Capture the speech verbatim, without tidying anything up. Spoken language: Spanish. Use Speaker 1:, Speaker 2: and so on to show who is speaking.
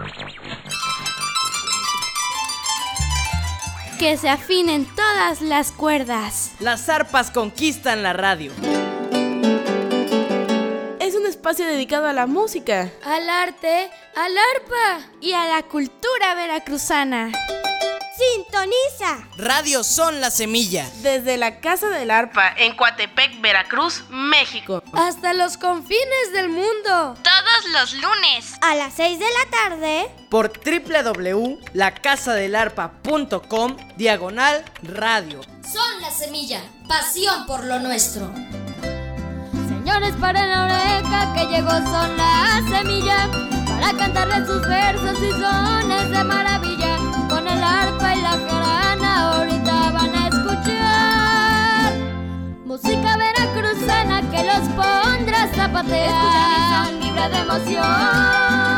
Speaker 1: Que se afinen todas las cuerdas.
Speaker 2: Las arpas conquistan la radio.
Speaker 3: Es un espacio dedicado a la música,
Speaker 1: al arte, al arpa y a la cultura veracruzana.
Speaker 4: ¡Sintoniza!
Speaker 2: Radio Son La Semilla.
Speaker 3: Desde la Casa del Arpa en Coatepec, Veracruz, México.
Speaker 1: Hasta los confines del mundo.
Speaker 4: Todos los lunes a las seis de la tarde.
Speaker 2: Por doble u doble u doble u punto la casa del arpa punto com diagonal radio.
Speaker 5: Son La Semilla, pasión por lo nuestro.
Speaker 1: Señores, paren la oreja que llegó Son La Semilla para cantarles sus versos y sones de maravilla. Con el arpa y la jarana ahorita van a escuchar música veracruzana que los pondrá a zapatear. Escuchan y son libre de emoción.